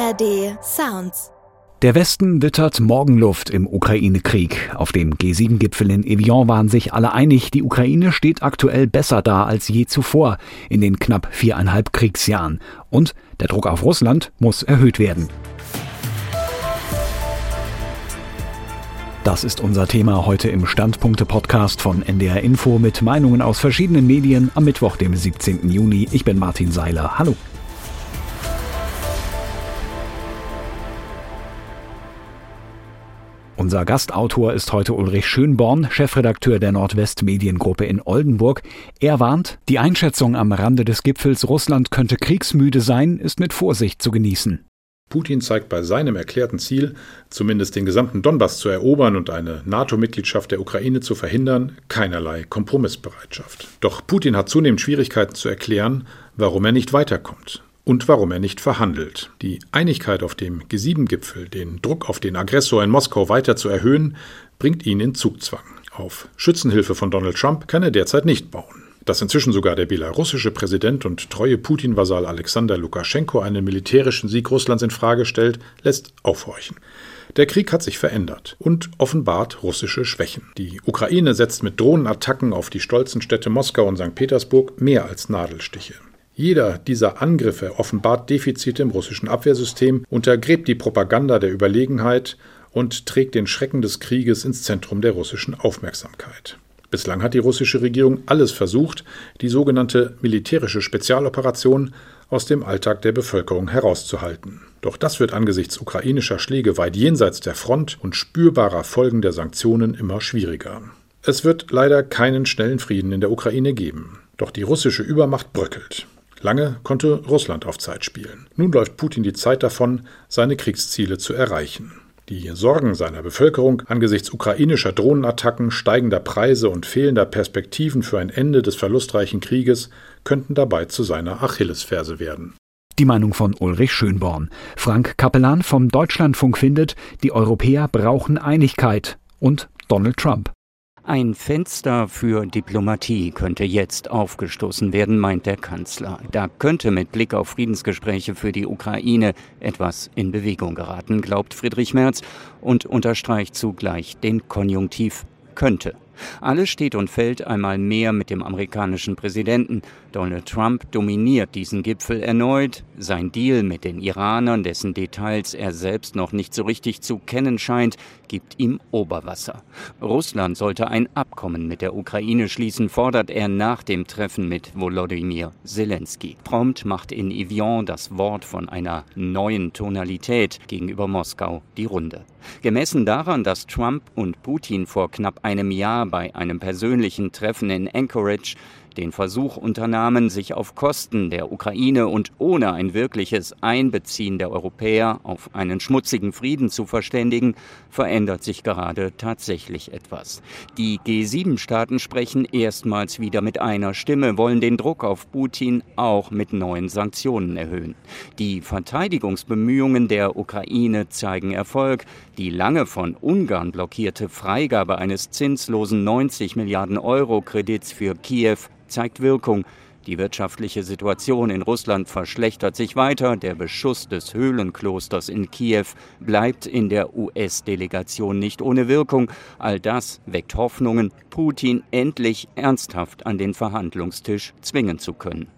ARD Sounds. Der Westen wittert Morgenluft im Ukraine-Krieg. Auf dem G7-Gipfel in Evian waren sich alle einig, die Ukraine steht aktuell besser da als je zuvor in den knapp 4,5 Kriegsjahren. Und der Druck auf Russland muss erhöht werden. Das ist unser Thema heute im Standpunkte-Podcast von NDR Info mit Meinungen aus verschiedenen Medien am Mittwoch, dem 17. Juni. Ich bin Martin Seiler. Hallo. Unser Gastautor ist heute Ulrich Schönborn, Chefredakteur der Nordwest-Mediengruppe in Oldenburg. Er warnt, die Einschätzung am Rande des Gipfels, Russland könnte kriegsmüde sein, ist mit Vorsicht zu genießen. Putin zeigt bei seinem erklärten Ziel, zumindest den gesamten Donbass zu erobern und eine NATO-Mitgliedschaft der Ukraine zu verhindern, keinerlei Kompromissbereitschaft. Doch Putin hat zunehmend Schwierigkeiten zu erklären, warum er nicht weiterkommt. Und warum er nicht verhandelt. Die Einigkeit auf dem G7-Gipfel, den Druck auf den Aggressor in Moskau weiter zu erhöhen, bringt ihn in Zugzwang. Auf Schützenhilfe von Donald Trump kann er derzeit nicht bauen. Dass inzwischen sogar der belarussische Präsident und treue Putin-Vasall Alexander Lukaschenko einen militärischen Sieg Russlands in Frage stellt, lässt aufhorchen. Der Krieg hat sich verändert und offenbart russische Schwächen. Die Ukraine setzt mit Drohnenattacken auf die stolzen Städte Moskau und St. Petersburg mehr als Nadelstiche. Jeder dieser Angriffe offenbart Defizite im russischen Abwehrsystem, untergräbt die Propaganda der Überlegenheit und trägt den Schrecken des Krieges ins Zentrum der russischen Aufmerksamkeit. Bislang hat die russische Regierung alles versucht, die sogenannte militärische Spezialoperation aus dem Alltag der Bevölkerung herauszuhalten. Doch das wird angesichts ukrainischer Schläge weit jenseits der Front und spürbarer Folgen der Sanktionen immer schwieriger. Es wird leider keinen schnellen Frieden in der Ukraine geben. Doch die russische Übermacht bröckelt. Lange konnte Russland auf Zeit spielen. Nun läuft Putin die Zeit davon, seine Kriegsziele zu erreichen. Die Sorgen seiner Bevölkerung angesichts ukrainischer Drohnenattacken, steigender Preise und fehlender Perspektiven für ein Ende des verlustreichen Krieges könnten dabei zu seiner Achillesferse werden. Die Meinung von Ulrich Schönborn. Frank Capellan vom Deutschlandfunk findet, die Europäer brauchen Einigkeit. Und Donald Trump. Ein Fenster für Diplomatie könnte jetzt aufgestoßen werden, meint der Kanzler. Da könnte mit Blick auf Friedensgespräche für die Ukraine etwas in Bewegung geraten, glaubt Friedrich Merz und unterstreicht zugleich den Konjunktiv könnte. Alles steht und fällt einmal mehr mit dem amerikanischen Präsidenten. Donald Trump dominiert diesen Gipfel erneut. Sein Deal mit den Iranern, dessen Details er selbst noch nicht so richtig zu kennen scheint, gibt ihm Oberwasser. Russland sollte ein Abkommen mit der Ukraine schließen, fordert er nach dem Treffen mit Volodymyr Zelensky. Prompt macht in Evian das Wort von einer neuen Tonalität gegenüber Moskau die Runde. Gemessen daran, dass Trump und Putin vor knapp einem Jahr bei einem persönlichen Treffen in Anchorage den Versuch unternahmen, sich auf Kosten der Ukraine und ohne ein wirkliches Einbeziehen der Europäer auf einen schmutzigen Frieden zu verständigen, verändert sich gerade tatsächlich etwas. Die G7-Staaten sprechen erstmals wieder mit einer Stimme, wollen den Druck auf Putin auch mit neuen Sanktionen erhöhen. Die Verteidigungsbemühungen der Ukraine zeigen Erfolg. Die lange von Ungarn blockierte Freigabe eines zinslosen 90 Milliarden Euro Kredits für Kiew zeigt Wirkung. Die wirtschaftliche Situation in Russland verschlechtert sich weiter. Der Beschuss des Höhlenklosters in Kiew bleibt in der US-Delegation nicht ohne Wirkung. All das weckt Hoffnungen, Putin endlich ernsthaft an den Verhandlungstisch zwingen zu können.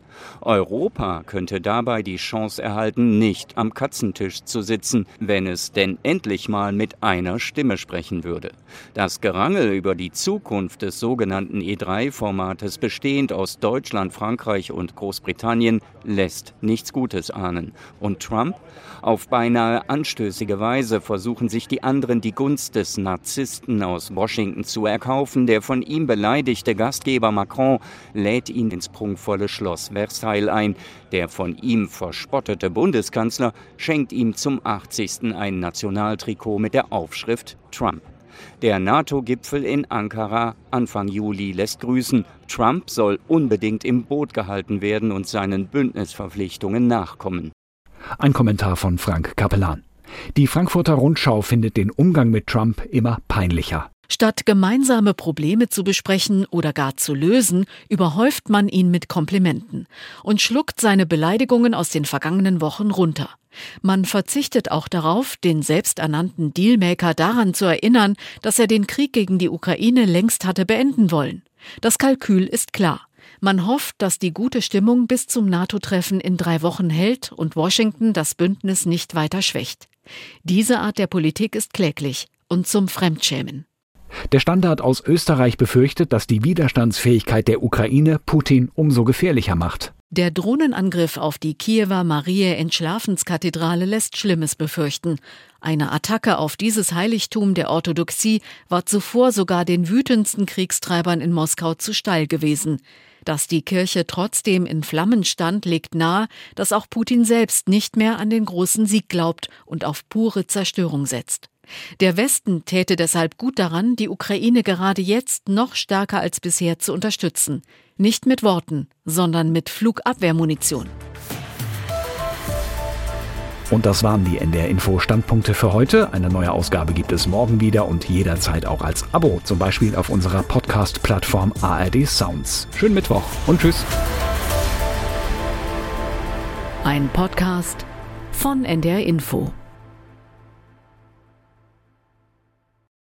Europa könnte dabei die Chance erhalten, nicht am Katzentisch zu sitzen, wenn es denn endlich mal mit einer Stimme sprechen würde. Das Gerangel über die Zukunft des sogenannten E3-Formates, bestehend aus Deutschland, Frankreich und Großbritannien, lässt nichts Gutes ahnen. Und Trump? Auf beinahe anstößige Weise versuchen sich die anderen die Gunst des Narzissten aus Washington zu erkaufen. Der von ihm beleidigte Gastgeber Macron lädt ihn ins prunkvolle Schloss Versailles ein. Der von ihm verspottete Bundeskanzler schenkt ihm zum 80. ein Nationaltrikot mit der Aufschrift Trump. Der NATO-Gipfel in Ankara Anfang Juli lässt grüßen. Trump soll unbedingt im Boot gehalten werden und seinen Bündnisverpflichtungen nachkommen. Ein Kommentar von Frank Capellan. Die Frankfurter Rundschau findet den Umgang mit Trump immer peinlicher. Statt gemeinsame Probleme zu besprechen oder gar zu lösen, überhäuft man ihn mit Komplimenten und schluckt seine Beleidigungen aus den vergangenen Wochen runter. Man verzichtet auch darauf, den selbsternannten Dealmaker daran zu erinnern, dass er den Krieg gegen die Ukraine längst hatte beenden wollen. Das Kalkül ist klar. Man hofft, dass die gute Stimmung bis zum NATO-Treffen in 3 Wochen hält und Washington das Bündnis nicht weiter schwächt. Diese Art der Politik ist kläglich und zum Fremdschämen. Der Standard aus Österreich befürchtet, dass die Widerstandsfähigkeit der Ukraine Putin umso gefährlicher macht. Der Drohnenangriff auf die Kiewer Mariä-Entschlafenskathedrale lässt Schlimmes befürchten. Eine Attacke auf dieses Heiligtum der Orthodoxie war zuvor sogar den wütendsten Kriegstreibern in Moskau zu steil gewesen. Dass die Kirche trotzdem in Flammen stand, legt nahe, dass auch Putin selbst nicht mehr an den großen Sieg glaubt und auf pure Zerstörung setzt. Der Westen täte deshalb gut daran, die Ukraine gerade jetzt noch stärker als bisher zu unterstützen. Nicht mit Worten, sondern mit Flugabwehrmunition. Und das waren die NDR-Info-Standpunkte für heute. Eine neue Ausgabe gibt es morgen wieder und jederzeit auch als Abo, zum Beispiel auf unserer Podcast-Plattform ARD Sounds. Schönen Mittwoch und tschüss. Ein Podcast von NDR Info.